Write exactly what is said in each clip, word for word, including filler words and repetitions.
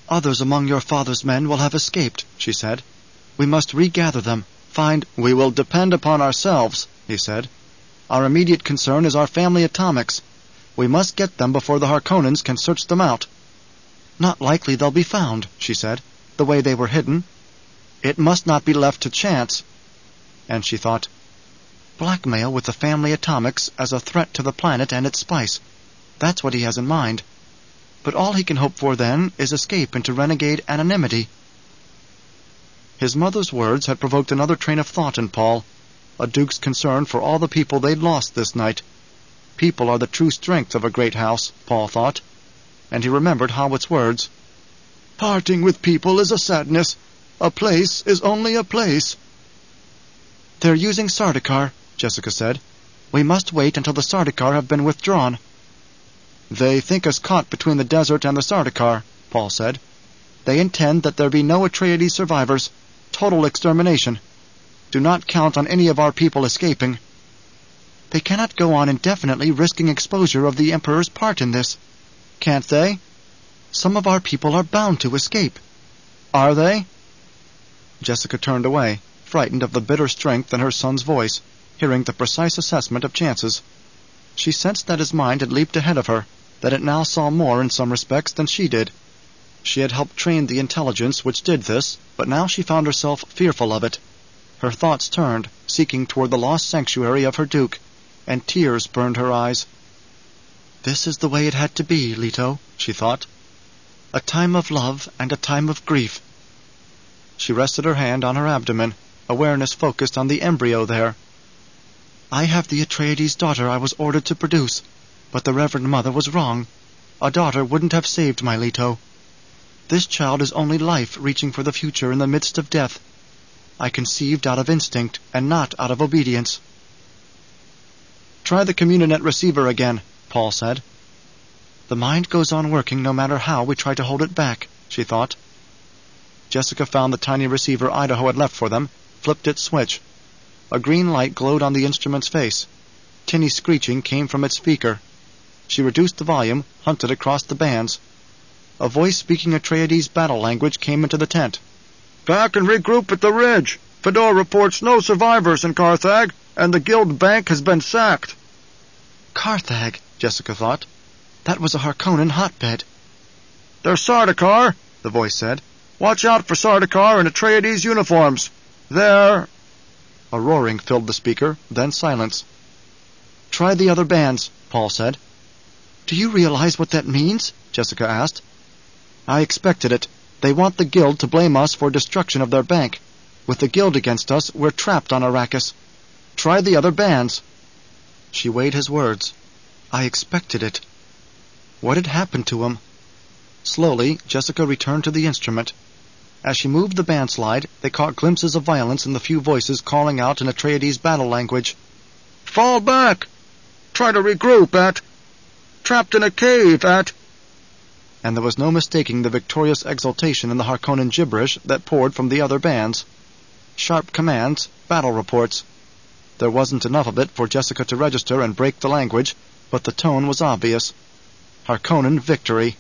Others among your father's men will have escaped, she said. We must regather them, find— We will depend upon ourselves, he said. Our immediate concern is our family atomics. We must get them before the Harkonnens can search them out. Not likely they'll be found, she said, the way they were hidden. It must not be left to chance. And she thought, blackmail with the family atomics as a threat to the planet and its spice. That's what he has in mind. But all he can hope for then is escape into renegade anonymity. His mother's words had provoked another train of thought in Paul, a duke's concern for all the people they'd lost this night. People are the true strength of a great house, Paul thought, and he remembered Hawit's words. Parting with people is a sadness. A place is only a place. They're using Sardaukar, Jessica said. We must wait until the Sardaukar have been withdrawn. They think us caught between the desert and the Sardaukar, Paul said. They intend that there be no Atreides survivors. Total extermination. Do not count on any of our people escaping. They cannot go on indefinitely risking exposure of the Emperor's part in this. Can't they? Some of our people are bound to escape. Are they? Jessica turned away, frightened of the bitter strength in her son's voice, hearing the precise assessment of chances. She sensed that his mind had leaped ahead of her, that it now saw more in some respects than she did. She had helped train the intelligence which did this, but now she found herself fearful of it. Her thoughts turned, seeking toward the lost sanctuary of her Duke, and tears burned her eyes. This is the way it had to be, Leto, she thought. A time of love and a time of grief. She rested her hand on her abdomen, awareness focused on the embryo there. I have the Atreides daughter I was ordered to produce, but the Reverend Mother was wrong. A daughter wouldn't have saved my Leto. This child is only life reaching for the future in the midst of death. I conceived out of instinct and not out of obedience. Try the Communinet receiver again, Paul said. The mind goes on working no matter how we try to hold it back, she thought. Jessica found the tiny receiver Idaho had left for them, flipped its switch. A green light glowed on the instrument's face. Tinny screeching came from its speaker. She reduced the volume, hunted across the bands. A voice speaking Atreides battle language came into the tent. Back and regroup at the ridge. Fedor reports no survivors in Carthag, and the guild bank has been sacked. Carthag, Jessica thought. That was a Harkonnen hotbed. There's Sardaukar, the voice said. Watch out for Sardaukar in Atreides uniforms. They're... A roaring filled the speaker, then silence. Try the other bands, Paul said. Do you realize what that means? Jessica asked. I expected it. They want the guild to blame us for destruction of their bank. With the guild against us, we're trapped on Arrakis. Try the other bands. She weighed his words. I expected it. What had happened to him? Slowly, Jessica returned to the instrument. As she moved the band slide, they caught glimpses of violence in the few voices calling out in Atreides battle language. Fall back! Try to regroup, at... Trapped in a cave, at... And there was no mistaking the victorious exultation in the Harkonnen gibberish that poured from the other bands. Sharp commands, battle reports. There wasn't enough of it for Jessica to register and break the language, but the tone was obvious. Harkonnen victory.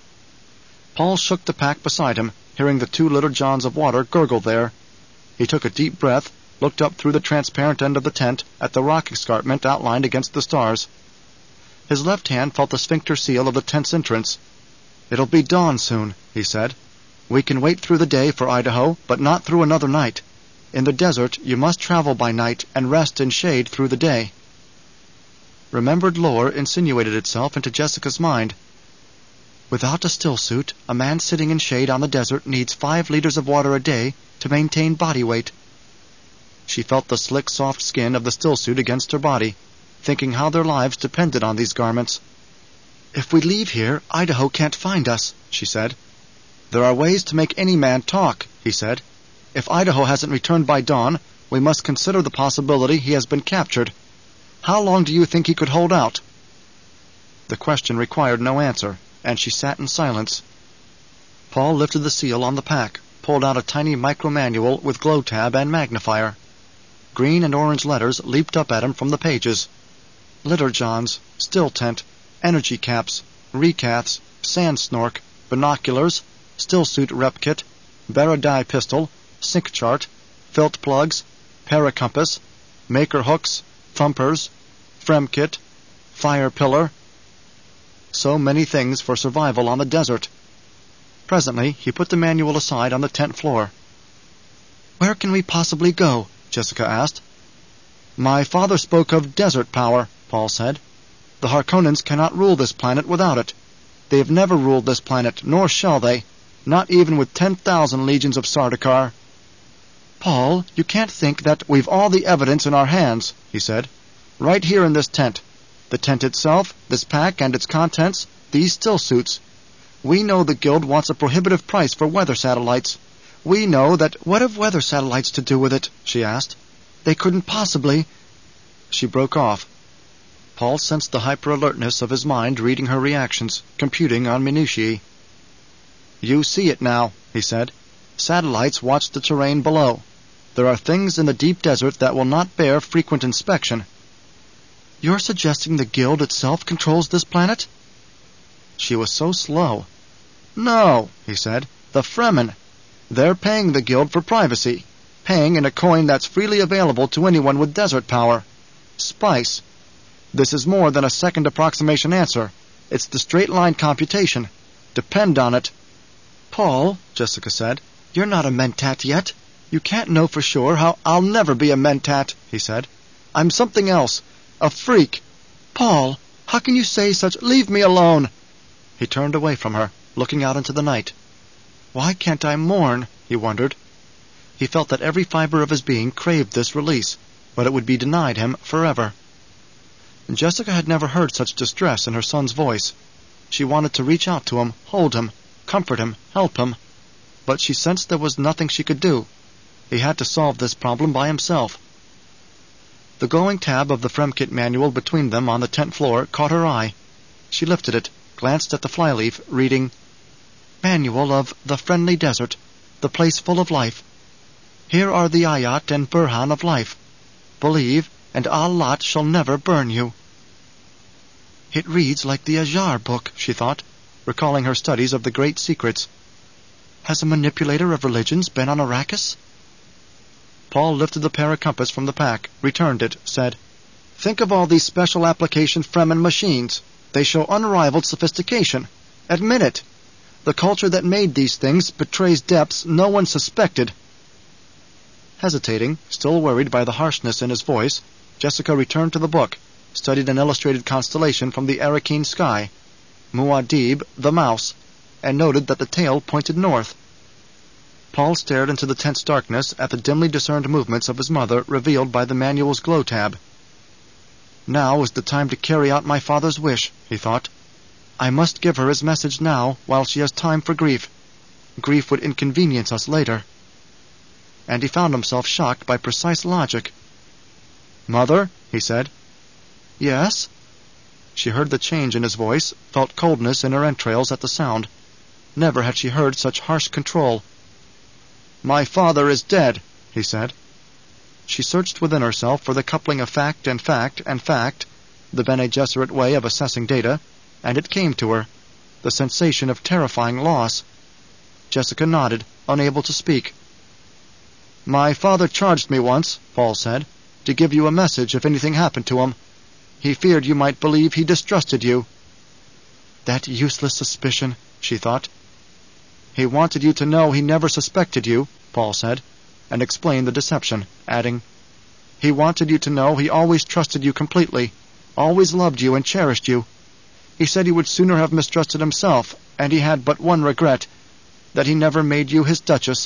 Paul shook the pack beside him, hearing the two little johns of water gurgle there. He took a deep breath, looked up through the transparent end of the tent at the rock escarpment outlined against the stars. His left hand felt the sphincter seal of the tent's entrance. It'll be dawn soon, he said. We can wait through the day for Idaho, but not through another night. In the desert, you must travel by night and rest in shade through the day. Remembered lore insinuated itself into Jessica's mind. Without a stillsuit, a man sitting in shade on the desert needs five liters of water a day to maintain body weight. She felt the slick, soft skin of the stillsuit against her body, thinking how their lives depended on these garments. If we leave here, Idaho can't find us, she said. There are ways to make any man talk, he said. If Idaho hasn't returned by dawn, we must consider the possibility he has been captured. How long do you think he could hold out? The question required no answer, and she sat in silence. Paul lifted the seal on the pack, pulled out a tiny micro-manual with glow tab and magnifier. Green and orange letters leaped up at him from the pages. Litter-johns, still tent, energy caps, recaths, sand snork, binoculars, stillsuit rep kit, Baradai pistol, sync chart, filt plugs, paracompass, maker hooks, thumpers, frem kit, fire pillar. So many things for survival on the desert. Presently, he put the manual aside on the tent floor. "Where can we possibly go?" Jessica asked. "My father spoke of desert power," Paul said. "The Harkonnens cannot rule this planet without it. They have never ruled this planet, nor shall they, not even with ten thousand legions of Sardaukar." "Paul, you can't think that—" "We've all the evidence in our hands," he said. "Right here in this tent. The tent itself, this pack and its contents, these stillsuits. We know the Guild wants a prohibitive price for weather satellites. We know that—" "What have weather satellites to do with it?" she asked. "They couldn't possibly—" She broke off. Paul sensed the hyper-alertness of his mind reading her reactions, computing on minutiae. "You see it now," he said. "Satellites watch the terrain below. There are things in the deep desert that will not bear frequent inspection." "You're suggesting the Guild itself controls this planet?" She was so slow. "No," he said. "The Fremen. They're paying the Guild for privacy, paying in a coin that's freely available to anyone with desert power. Spice. This is more than a second approximation answer. It's the straight-line computation. Depend on it." "Paul," Jessica said, "you're not a mentat yet. You can't know for sure how—" "I'll never be a mentat," he said. "I'm something else. A freak." "Paul, how can you say such—" "Leave me alone." He turned away from her, looking out into the night. "Why can't I mourn?" he wondered. He felt that every fiber of his being craved this release, but it would be denied him forever. Jessica had never heard such distress in her son's voice. She wanted to reach out to him, hold him, comfort him, help him. But she sensed there was nothing she could do. He had to solve this problem by himself. The glowing tab of the Fremkit manual between them on the tent floor caught her eye. She lifted it, glanced at the flyleaf, reading, "Manual of the Friendly Desert, the place full of life. Here are the ayat and burhan of life. Believe, and Al-Lat shall never burn you." "It reads like the Ajar book," she thought, recalling her studies of the great secrets. "Has a manipulator of religions been on Arrakis?" Paul lifted the paracompass from the pack, returned it, said, "Think of all these special application Fremen machines. They show unrivaled sophistication. Admit it. The culture that made these things betrays depths no one suspected." Hesitating, still worried by the harshness in his voice, Jessica returned to the book, studied an illustrated constellation from the Arakeen sky, Muad'Dib, the mouse, and noted that the tail pointed north. Paul stared into the tense darkness at the dimly discerned movements of his mother revealed by the manual's glow tab. "Now is the time to carry out my father's wish," he thought. "I must give her his message now, while she has time for grief. Grief would inconvenience us later." And he found himself shocked by precise logic. "Mother," he said. "Yes?" She heard the change in his voice, felt coldness in her entrails at the sound. Never had she heard such harsh control. "My father is dead," he said. She searched within herself for the coupling of fact and fact and fact, the Bene Gesserit way of assessing data, and it came to her, the sensation of terrifying loss. Jessica nodded, unable to speak. "My father charged me once," Paul said, "to give you a message if anything happened to him. He feared you might believe he distrusted you." That useless suspicion, she thought. "He wanted you to know he never suspected you," Paul said, and explained the deception, adding, "He wanted you to know he always trusted you completely, always loved you and cherished you. He said he would sooner have mistrusted himself, and he had but one regret, that he never made you his Duchess."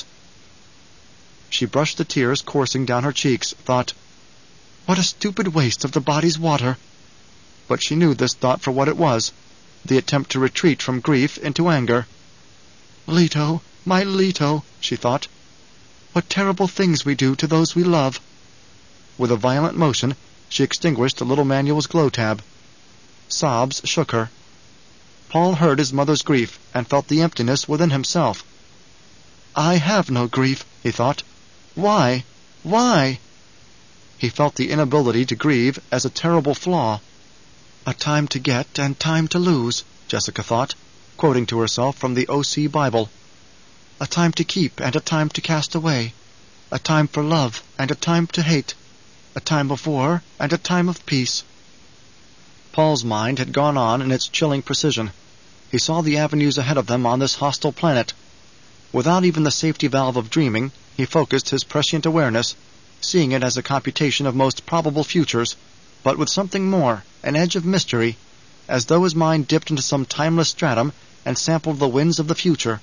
She brushed the tears coursing down her cheeks, thought, "What a stupid waste of the body's water." But she knew this thought for what it was, the attempt to retreat from grief into anger. "Leto, my Leto," she thought. "What terrible things we do to those we love." With a violent motion, she extinguished the little manual's glow tab. Sobs shook her. Paul heard his mother's grief, and felt the emptiness within himself. "I have no grief," he thought. "Why? Why?" He felt the inability to grieve as a terrible flaw. "A time to get and time to lose," Jessica thought, quoting to herself from the O C Bible. A time to keep and a time to cast away. A time for love and a time to hate. A time of war and a time of peace. Paul's mind had gone on in its chilling precision. He saw the avenues ahead of them on this hostile planet. Without even the safety valve of dreaming, he focused his prescient awareness, seeing it as a computation of most probable futures, but with something more, an edge of mystery, as though his mind dipped into some timeless stratum and sampled the winds of the future.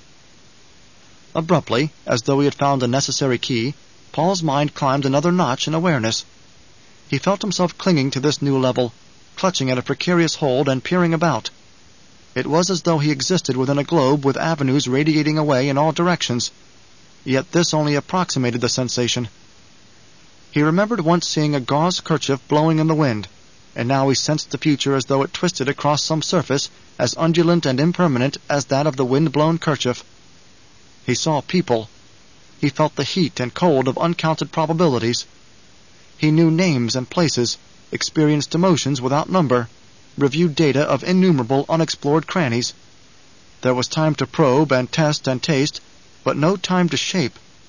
Abruptly, as though he had found a necessary key, Paul's mind climbed another notch in awareness. He felt himself clinging to this new level, clutching at a precarious hold and peering about. It was as though he existed within a globe with avenues radiating away in all directions, yet this only approximated the sensation. He remembered once seeing a gauze kerchief blowing in the wind, and now he sensed the future as though it twisted across some surface as undulant and impermanent as that of the wind-blown kerchief. He saw people. He felt the heat and cold of uncounted probabilities. He knew names and places, experienced emotions without number, reviewed data of innumerable unexplored crannies. There was time to probe and test and taste, but no time to shape.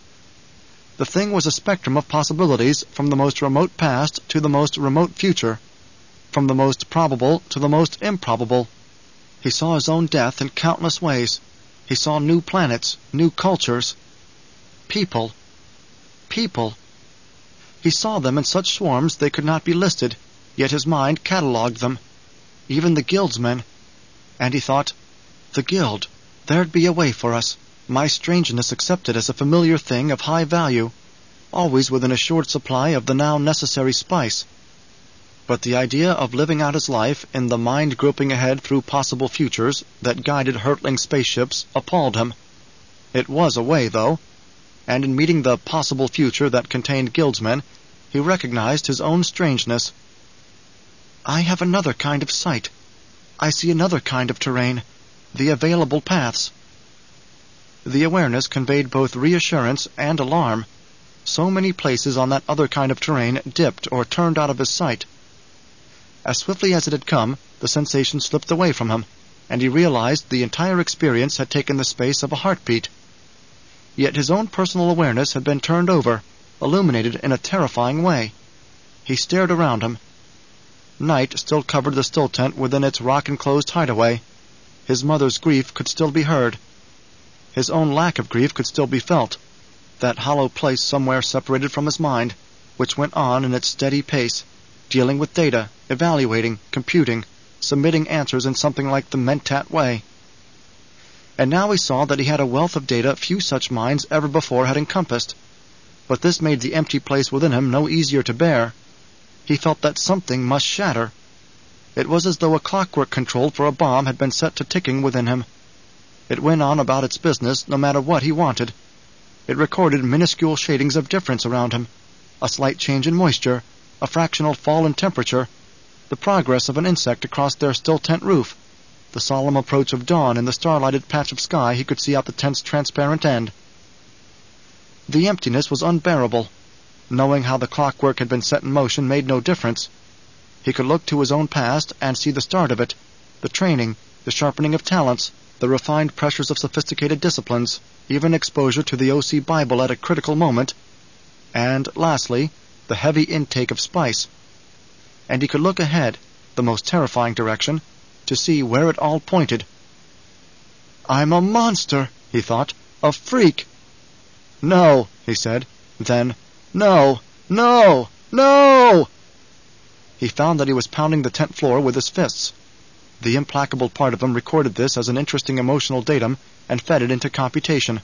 The thing was a spectrum of possibilities from the most remote past to the most remote future, from the most probable to the most improbable. He saw his own death in countless ways. He saw new planets, new cultures. People. People. He saw them in such swarms they could not be listed, yet his mind catalogued them. Even the guildsmen. And he thought, the guild, there'd be a way for us, my strangeness accepted as a familiar thing of high value, always with an assured supply of the now necessary spice. But the idea of living out his life in the mind groping ahead through possible futures that guided hurtling spaceships appalled him. It was a way, though, and in meeting the possible future that contained guildsmen, he recognized his own strangeness. I have another kind of sight. I see another kind of terrain, the available paths. The awareness conveyed both reassurance and alarm. So many places on that other kind of terrain dipped or turned out of his sight. As swiftly as it had come, the sensation slipped away from him, and he realized the entire experience had taken the space of a heartbeat. Yet his own personal awareness had been turned over, illuminated in a terrifying way. He stared around him. Night still covered the still tent within its rock-enclosed hideaway. His mother's grief could still be heard. His own lack of grief could still be felt, that hollow place somewhere separated from his mind, which went on in its steady pace, dealing with data, evaluating, computing, submitting answers in something like the Mentat way. And now he saw that he had a wealth of data few such minds ever before had encompassed. But this made the empty place within him no easier to bear. He felt that something must shatter. It was as though a clockwork control for a bomb had been set to ticking within him. It went on about its business no matter what he wanted. It recorded minuscule shadings of difference around him, a slight change in moisture, a fractional fall in temperature, the progress of an insect across their still tent roof, the solemn approach of dawn in the star-lighted patch of sky he could see out the tent's transparent end. The emptiness was unbearable. Knowing how the clockwork had been set in motion made no difference. He could look to his own past and see the start of it, the training, the sharpening of talents, the refined pressures of sophisticated disciplines, even exposure to the O C Bible at a critical moment, and, lastly, the heavy intake of spice. And he could look ahead, the most terrifying direction, to see where it all pointed. I'm a monster, he thought, a freak. No, he said, then, no, no, no! He found that he was pounding the tent floor with his fists. The implacable part of him recorded this as an interesting emotional datum and fed it into computation.